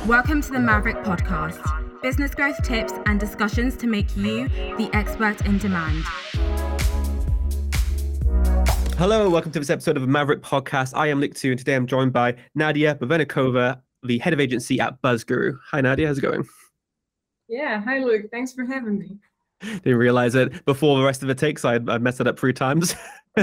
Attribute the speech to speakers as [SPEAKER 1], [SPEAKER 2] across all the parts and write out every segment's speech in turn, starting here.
[SPEAKER 1] Welcome to the Maverick Podcast, business growth tips and discussions to make you the expert in demand.
[SPEAKER 2] Hello, welcome to this episode of the Maverick Podcast. I am Lik2, and today I'm joined by Nadia Bavenikova, the head of agency at BuzzGuru. Hi, Nadia. How's it going?
[SPEAKER 3] Yeah, hi, Luke. Thanks for having me.
[SPEAKER 2] Didn't realize it before the rest of the takes. I messed it up 3 times.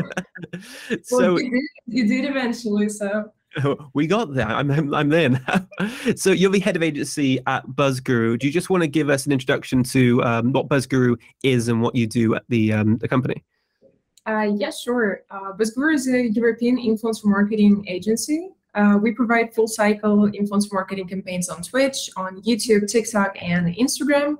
[SPEAKER 3] Well, you did eventually, so.
[SPEAKER 2] We got there. I'm in. So you're the head of agency at BuzzGuru. Do you just want to give us an introduction to what BuzzGuru is and what you do at the company?
[SPEAKER 3] Yeah, sure. BuzzGuru is a European influencer marketing agency. We provide full cycle influencer marketing campaigns on Twitch, on YouTube, TikTok, and Instagram.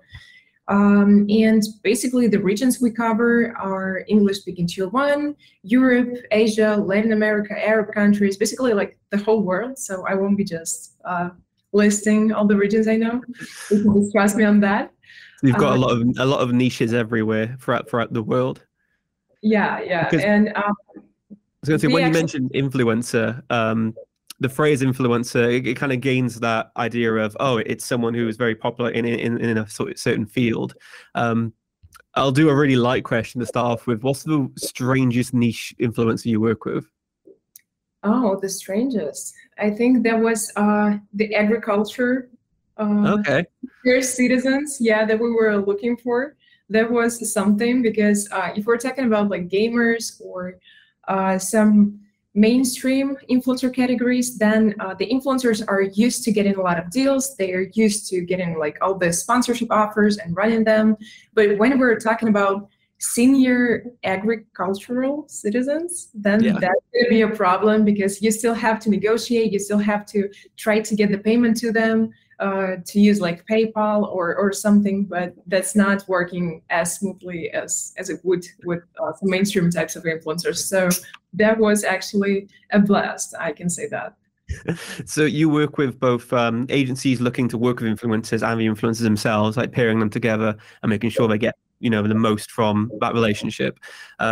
[SPEAKER 3] And basically the regions we cover are English-speaking Tier 1, Europe, Asia, Latin America, Arab countries, basically like the whole world. So I won't be just listing all the regions I know. You can just trust me on that.
[SPEAKER 2] So you've got a lot of niches everywhere throughout the world.
[SPEAKER 3] Yeah.
[SPEAKER 2] Because,
[SPEAKER 3] and
[SPEAKER 2] I was going to say, when you mentioned influencer, the phrase influencer, it kind of gains that idea of, it's someone who is very popular in a sort of certain field. I'll do a really light question to start off with. What's the strangest niche influencer you work with?
[SPEAKER 3] Oh, the strangest. I think that was the agriculture.
[SPEAKER 2] Okay.
[SPEAKER 3] Citizens, that we were looking for. That was something because if we're talking about like gamers or some mainstream influencer categories, then the influencers are used to getting a lot of deals. They are used to getting like all the sponsorship offers and running them. But when we're talking about senior agricultural citizens, then that's going to be a problem because you still have to negotiate. You still have to try to get the payment to them, to use like PayPal or something, but that's not working as smoothly as it would with some mainstream types of influencers. So that was actually a blast, I can say that.
[SPEAKER 2] So you work with both agencies looking to work with influencers and the influencers themselves, like pairing them together and making sure they get the most from that relationship.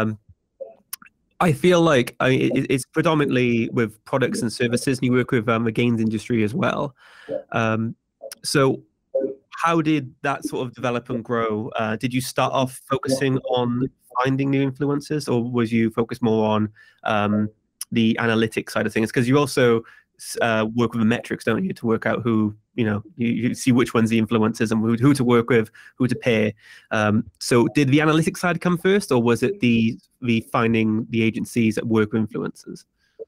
[SPEAKER 2] I feel like it's predominantly with products and services, and you work with the games industry as well. So how did that sort of develop and grow? Did you start off focusing on finding new influencers, or was you focused more on the analytics side of things? Because you also work with the metrics, don't you, to work out who, you see which one's the influencers and who to work with, who to pair. So did the analytics side come first, or was it the finding the agencies that work with influencers?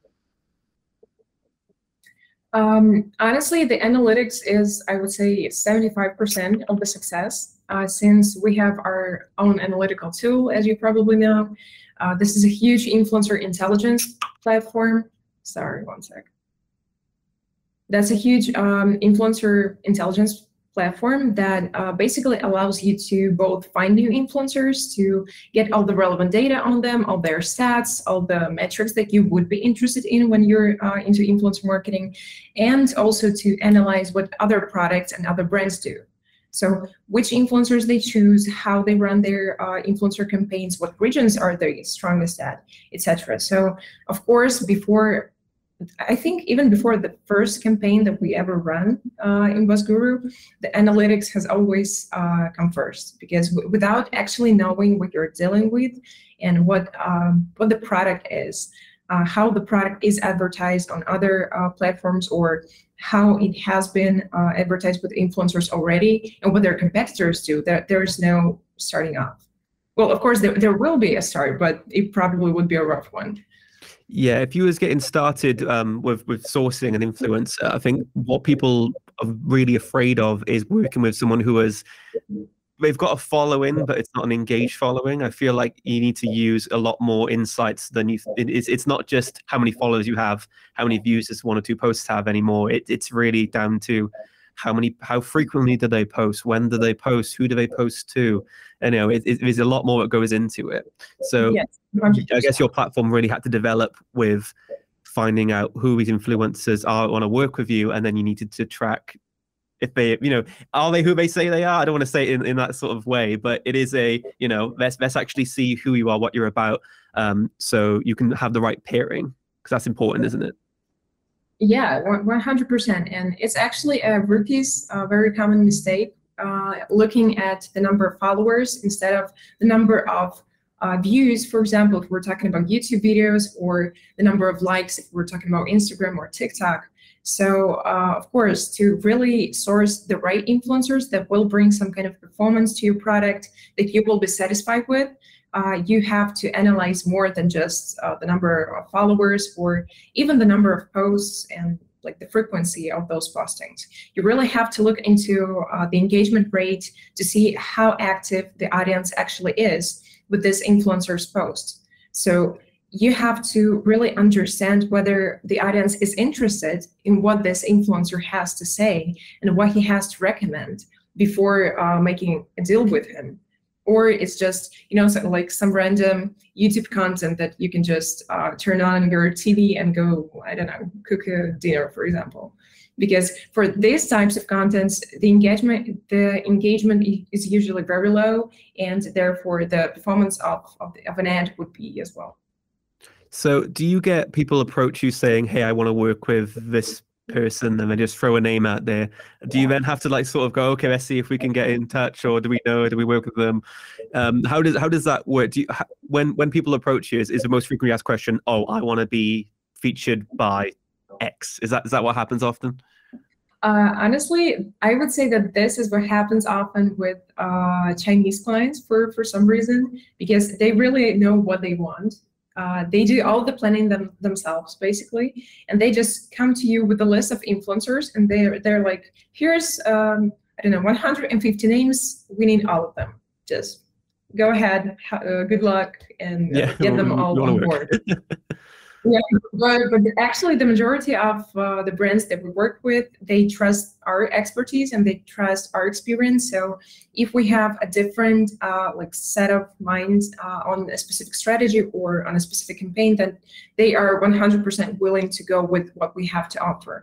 [SPEAKER 3] Honestly, the analytics is, I would say, 75% of the success, since we have our own analytical tool, as you probably know. This is a huge influencer intelligence platform. Sorry, one sec. That's a huge influencer intelligence platform that basically allows you to both find new influencers, to get all the relevant data on them, all their stats, all the metrics that you would be interested in when you're into influencer marketing, and also to analyze what other products and other brands do. So which influencers they choose, how they run their influencer campaigns, what regions are they strongest at, etc. So of course, I think even before the first campaign that we ever run in BuzzGuru, the analytics has always come first, because without actually knowing what you're dealing with and what the product is, how the product is advertised on other platforms, or how it has been advertised with influencers already, and what their competitors do, there is no starting off. Well, of course, there will be a start, but it probably would be a rough one.
[SPEAKER 2] Yeah, if you was getting started with sourcing an influencer, I think what people are really afraid of is working with someone they've got a following, but it's not an engaged following. I feel like you need to use a lot more insights than it's not just how many followers you have, how many views does 1 or 2 posts have anymore. It's really down to how frequently do they post, when do they post, who do they post to, and there's a lot more that goes into it. So yes, I guess your platform really had to develop with finding out who these influencers want to work with you, and then you needed to track if they, are they who they say they are? I don't want to say it in that sort of way, but it is let's actually see who you are, what you're about, so you can have the right pairing, because that's important, isn't it?
[SPEAKER 3] Yeah, 100%. And it's actually a rookie's very common mistake, looking at the number of followers instead of the number of views. For example, if we're talking about YouTube videos, or the number of likes if we're talking about Instagram or TikTok. So of course, to really source the right influencers that will bring some kind of performance to your product that you will be satisfied with, you have to analyze more than just the number of followers or even the number of posts and like the frequency of those postings. You really have to look into the engagement rate to see how active the audience actually is with this influencer's post. So you have to really understand whether the audience is interested in what this influencer has to say and what he has to recommend before making a deal with him. Or it's just, like some random YouTube content that you can just turn on your TV and go, I don't know, cook a dinner, for example. Because for these types of contents, the engagement is usually very low, and therefore the performance of an ad would be as well.
[SPEAKER 2] So do you get people approach you saying, hey, I want to work with this person, and they just throw a name out there? Do you then have to sort of go, okay, let's see if we can get in touch, or do we work with them? How does that work? When people approach you, is the most frequently asked question, oh, I want to be featured by X? Is that what happens often?
[SPEAKER 3] Honestly, I would say that this is what happens often with Chinese clients for some reason, because they really know what they want. They do all the planning themselves, basically, and they just come to you with a list of influencers, and they're like, here's, I don't know, 150 names. We need all of them. Just go ahead, good luck, and get them all on board. Yeah, but actually the majority of the brands that we work with, they trust our expertise and they trust our experience. So if we have a different set of minds on a specific strategy or on a specific campaign, then they are 100% willing to go with what we have to offer.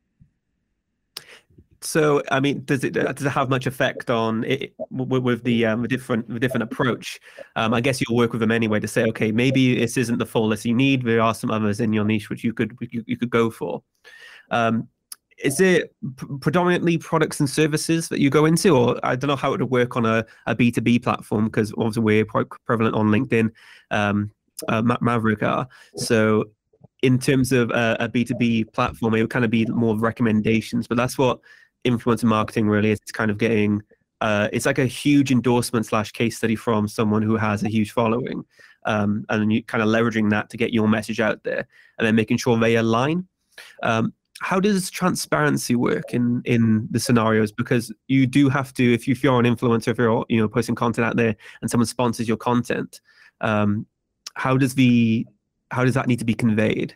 [SPEAKER 2] So, I mean, does it have much effect on it with the different approach? I guess you'll work with them anyway to say, okay, maybe this isn't the full list you need. There are some others in your niche which you could go for. Is it predominantly products and services that you go into, or I don't know how it would work on a B2B platform, because obviously we're quite prevalent on LinkedIn, Maverick are. So in terms of a B2B platform, it would kind of be more recommendations, but that's what influencer marketing really is. It's kind of getting it's like a huge endorsement / case study from someone who has a huge following, and then you kind of leveraging that to get your message out there, and then making sure they align. How does transparency work in the scenarios? Because you do have to, if you're an influencer, if you're posting content out there and someone sponsors your content, how does that need to be conveyed?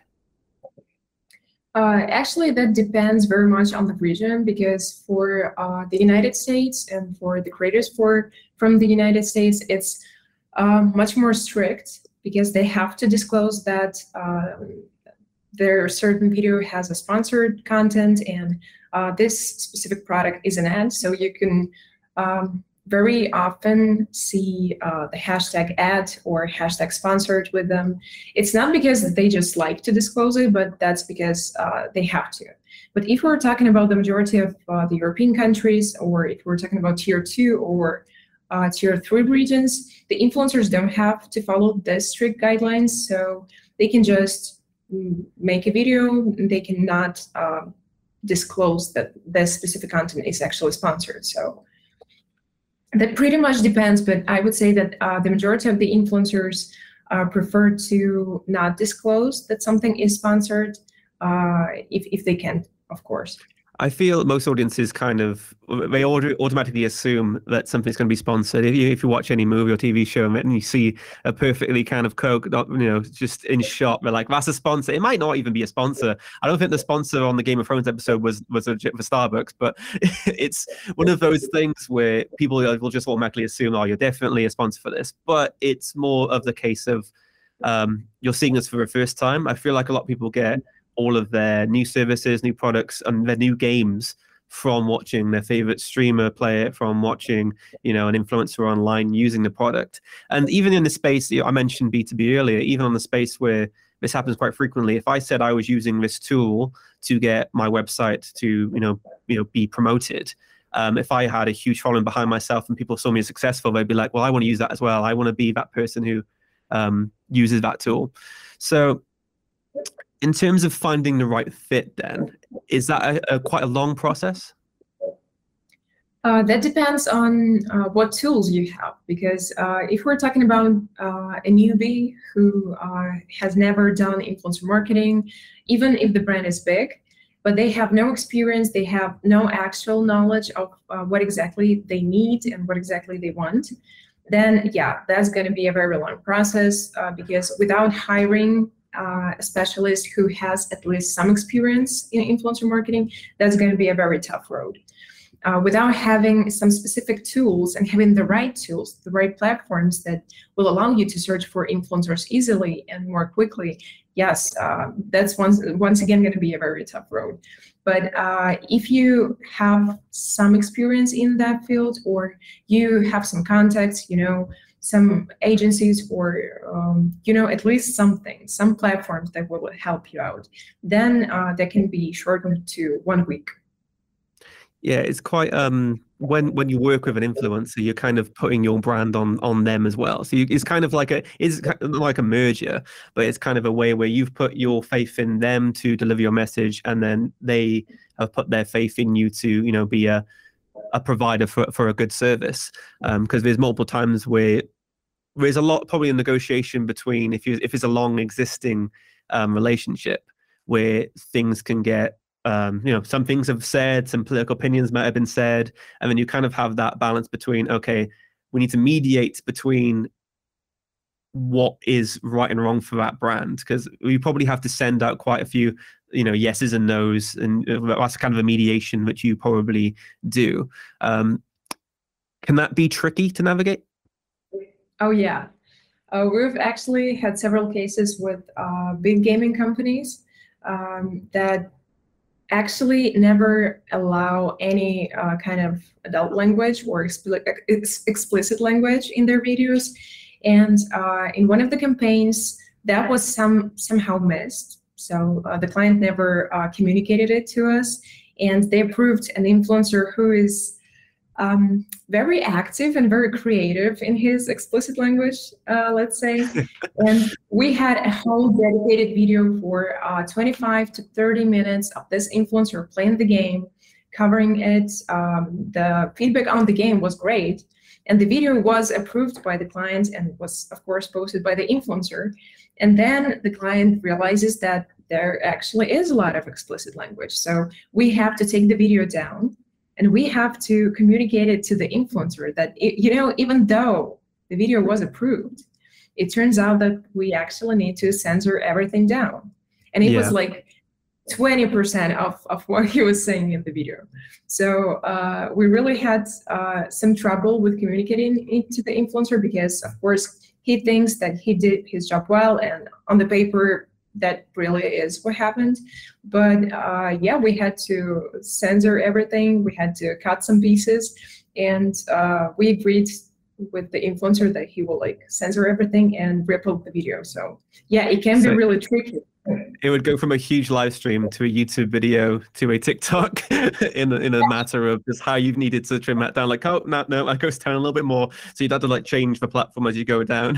[SPEAKER 3] Actually, that depends very much on the region, because for the United States and for the creators from the United States, it's much more strict, because they have to disclose that their certain video has a sponsored content, and this specific product is an ad. So you can very often see the hashtag ad or hashtag sponsored with them. It's not because they just like to disclose it, but that's because they have to. But if we're talking about the majority of the European countries, or if we're talking about tier 2 or tier 3 regions, the influencers don't have to follow the strict guidelines. So they can just make a video, and they cannot disclose that this specific content is actually sponsored. So that pretty much depends, but I would say that the majority of the influencers prefer to not disclose that something is sponsored, if they can, of course.
[SPEAKER 2] I feel most audiences they automatically assume that something's going to be sponsored. If you watch any movie or TV show and you see a perfectly kind of Coke, just in shot, they're like, that's a sponsor. It might not even be a sponsor. I don't think the sponsor on the Game of Thrones episode was legit for Starbucks, but it's one of those things where people will just automatically assume, oh, you're definitely a sponsor for this. But it's more of the case of you're seeing this for the first time. I feel like a lot of people get all of their new services, new products, and their new games from watching their favorite streamer play it, from watching, an influencer online using the product. And even in the space, I mentioned B2B earlier, even on the space where this happens quite frequently. If I said I was using this tool to get my website to be promoted, if I had a huge following behind myself and people saw me as successful, they'd be like, well, I want to use that as well. I want to be that person who uses that tool. So in terms of finding the right fit, then, is that quite a long process?
[SPEAKER 3] That depends on what tools you have, because if we're talking about a newbie who has never done influencer marketing, even if the brand is big, but they have no experience, they have no actual knowledge of what exactly they need and what exactly they want, then yeah, that's going to be a very long process, because without hiring a specialist who has at least some experience in influencer marketing, that's going to be a very tough road. Without having some specific tools and having the right tools, the right platforms that will allow you to search for influencers easily and more quickly, yes, that's once again going to be a very tough road. But if you have some experience in that field, or you have some contacts, some agencies, or at least some platforms that will help you out, then that can be shortened to 1 week.
[SPEAKER 2] Yeah, it's quite when you work with an influencer, you're kind of putting your brand on them as well. So it's kind of like a merger, but it's kind of a way where you've put your faith in them to deliver your message, and then they have put their faith in you to be a provider for a good service. Because there's multiple times where there's a lot probably a negotiation between if it's a long existing relationship where things can get. Some things have said, some political opinions might have been said, and then you kind of have that balance between, okay, we need to mediate between what is right and wrong for that brand, because we probably have to send out quite a few, yeses and nos, and that's kind of a mediation which you probably do. Can that be tricky to navigate?
[SPEAKER 3] Oh yeah, we've actually had several cases with big gaming companies that actually never allow any kind of adult language or explicit language in their videos. And in one of the campaigns, that was somehow missed. So the client never communicated it to us, and they approved an influencer who is very active and very creative in his explicit language, let's say. And we had a whole dedicated video for 25 to 30 minutes of this influencer playing the game, covering it. The feedback on the game was great, and the video was approved by the client and was, of course, posted by the influencer. And then the client realizes that there actually is a lot of explicit language. So we have to take the video down, and we have to communicate it to the influencer that, even though the video was approved, it turns out that we actually need to censor everything down. And it was like 20% of what he was saying in the video. So we really had some trouble with communicating it to the influencer, because, of course, he thinks that he did his job well, and on the paper, that really is what happened. But we had to censor everything. We had to cut some pieces, and we agreed with the influencer that he will censor everything and re-upload the video. So yeah, it can be really tricky.
[SPEAKER 2] It would go from a huge live stream to a YouTube video to a TikTok in a matter of just how you've needed to trim that down. Like, oh no, it goes down a little bit more. So you'd have to change the platform as you go down.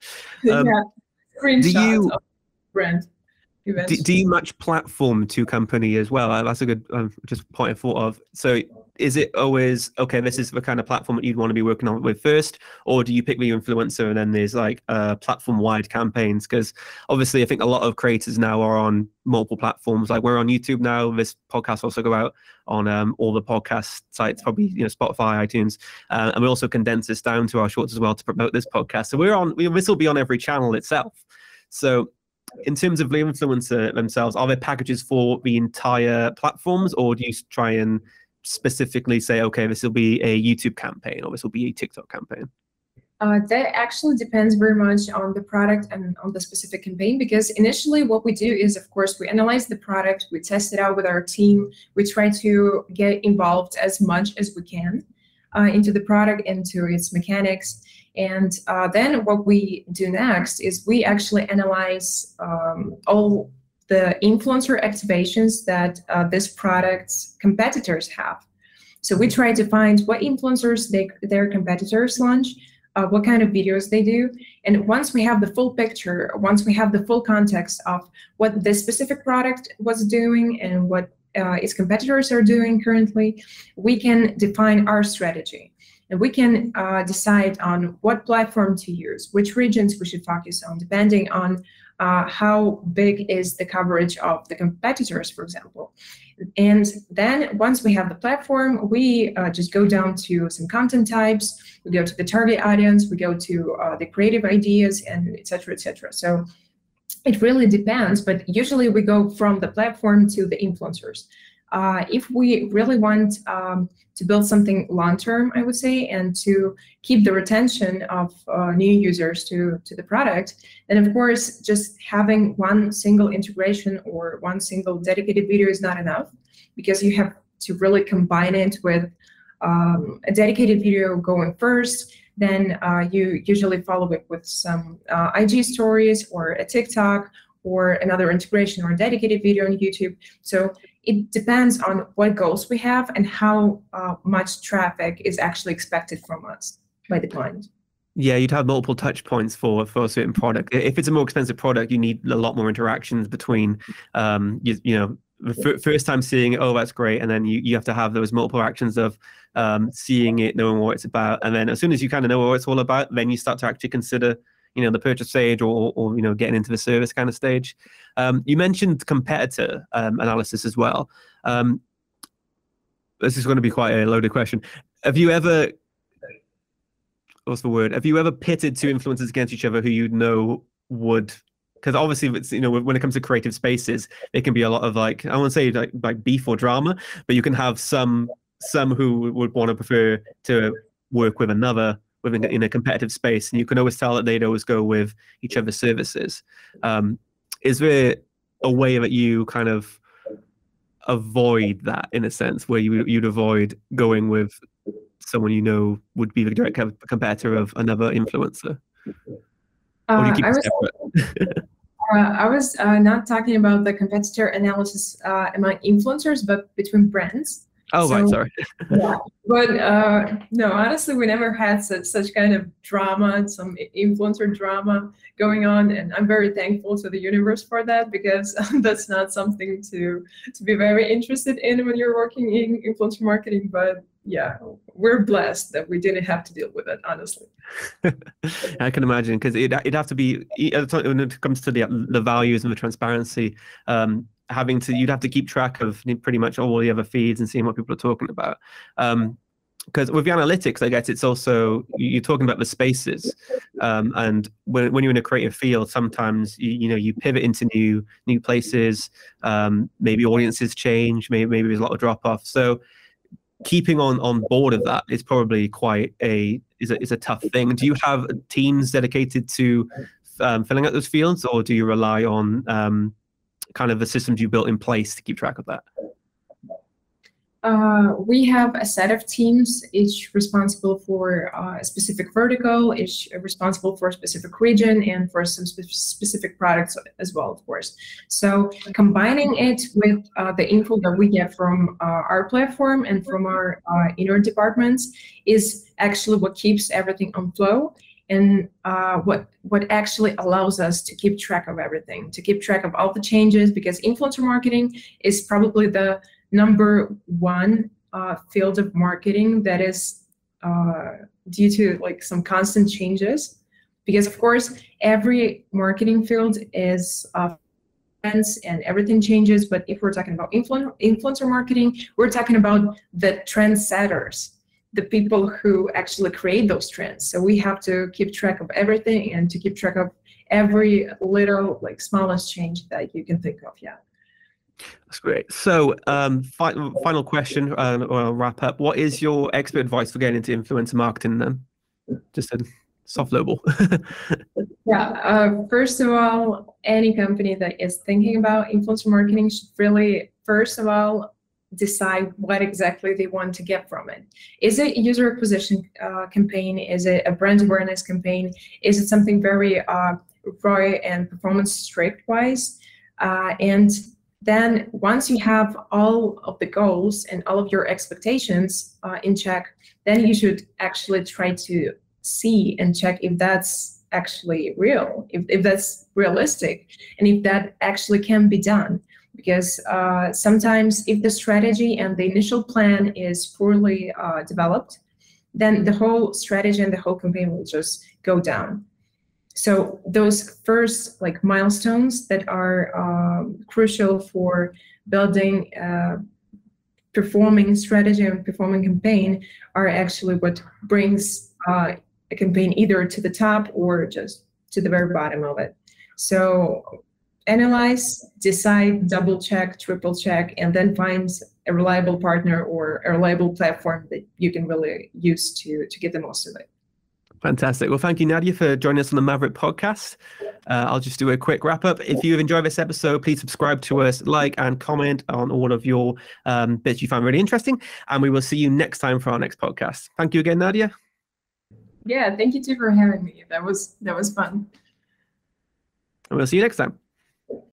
[SPEAKER 3] Screenshots of brand events.
[SPEAKER 2] Do you match platform to company as well? That's a good just point of thought of. So is it always, okay, this is the kind of platform that you'd want to be working on with first, or do you pick the influencer and then there's platform-wide campaigns? Because obviously I think a lot of creators now are on multiple platforms. Like we're on YouTube now. This podcast also go out on all the podcast sites, probably Spotify, iTunes, and we also condense this down to our shorts as well to promote this podcast. So this will be on every channel itself. So in terms of the influencer themselves, are there packages for the entire platforms, or do you try and specifically say, okay, this will be a YouTube campaign or this will be a TikTok campaign?
[SPEAKER 3] That actually depends very much on the product and on the specific campaign, because initially what we do is, of course, we analyze the product, we test it out with our team, we try to get involved as much as we can into the product, into its mechanics. And then what we do next is we actually analyze all the influencer activations that this product's competitors have. So we try to find what influencers their competitors launch, what kind of videos they do. And once we have the full picture, once we have the full context of what this specific product was doing and what its competitors are doing currently, we can define our strategy. And we can decide on what platform to use, which regions we should focus on, depending on how big is the coverage of the competitors, for example. And then once we have the platform, we just go down to some content types, we go to the target audience, we go to the creative ideas, and et cetera, et cetera. So it really depends, but usually we go from the platform to the influencers. If we really want to build something long-term, I would say, and to keep the retention of new users to the product, then of course, just having one single integration or one single dedicated video is not enough, because you have to really combine it with a dedicated video going first. Then you usually follow it with some IG stories or a TikTok or another integration or a dedicated video on YouTube. So it depends on what goals we have and how much traffic is actually expected from us by the client.
[SPEAKER 2] Yeah, you'd have multiple touch points for a certain product. If it's a more expensive product, you need a lot more interactions between, you know, the first time seeing it, oh, that's great. And then you have to have those multiple actions of seeing it, knowing what it's about. And then as soon as you kind of know what it's all about, then you start to actually consider, you know, the purchase stage or you know, getting into the service kind of stage. You mentioned competitor analysis as well. This is going to be quite a loaded question. Have you ever, what's the word? Have you ever pitted two influencers against each other who you know would, because obviously it's, you know, when it comes to creative spaces, it can be a lot of like, I won't say like beef or drama, but you can have some who would want to prefer to work with another in a competitive space, and you can always tell that they'd always go with each other's services. Is there a way that you kind of avoid that, in a sense, where you'd avoid going with someone you know would be the direct competitor of another influencer? Or do you keep it separate?
[SPEAKER 3] I was not talking about the competitor analysis among influencers, but between brands.
[SPEAKER 2] Oh, so, right, sorry.
[SPEAKER 3] Yeah, but no, honestly, we never had such kind of drama, some influencer drama going on, and I'm very thankful to the universe for that, because that's not something to be very interested in when you're working in influencer marketing. But yeah, we're blessed that we didn't have to deal with it, honestly.
[SPEAKER 2] I can imagine, because it'd have to be, when it comes to the values and the transparency, you'd have to keep track of pretty much all the other feeds and seeing what people are talking about. Because with the analytics, I guess it's also, you're talking about the spaces, and when you're in a creative field, sometimes you pivot into new places. Maybe audiences change. Maybe there's a lot of drop off. So keeping on board of that is probably quite a tough thing. Do you have teams dedicated to filling out those fields, or do you rely on kind of the systems you built in place to keep track of that?
[SPEAKER 3] We have a set of teams, each responsible for a specific vertical, each responsible for a specific region, and for some specific products as well, of course. So combining it with the info that we get from our platform and from our inner departments is actually what keeps everything on flow, and what actually allows us to keep track of everything, to keep track of all the changes, because influencer marketing is probably the number one field of marketing that is due to like some constant changes. Because of course, every marketing field is trends and everything changes. But if we're talking about influencer marketing, we're talking about the trendsetters, the people who actually create those trends. So we have to keep track of everything and to keep track of every little, like, smallest change that you can think of. Yeah.
[SPEAKER 2] That's great. So final question, or I'll wrap up. What is your expert advice for getting into influencer marketing then? Just a soft lowball.
[SPEAKER 3] Yeah. First of all, any company that is thinking about influencer marketing should really, first of all, decide what exactly they want to get from it. Is it a user acquisition campaign? Is it a brand awareness campaign? Is it something very ROI and performance strict wise? And then once you have all of the goals and all of your expectations in check, then you should actually try to see and check if that's actually real, if that's realistic, and if that actually can be done. Because sometimes if the strategy and the initial plan is poorly developed, then the whole strategy and the whole campaign will just go down. So those first like milestones that are crucial for building performing strategy and performing campaign are actually what brings a campaign either to the top or just to the very bottom of it. So analyze, decide, double check, triple check, and then find a reliable partner or a reliable platform that you can really use to get the most of it.
[SPEAKER 2] Fantastic. Well, thank you, Nadia, for joining us on the Maverick podcast. I'll just do a quick wrap up. If you've enjoyed this episode, please subscribe to us, like and comment on all of your bits you find really interesting. And we will see you next time for our next podcast. Thank you again, Nadia.
[SPEAKER 3] Yeah, thank you too for having me. That was fun.
[SPEAKER 2] And we'll see you next time.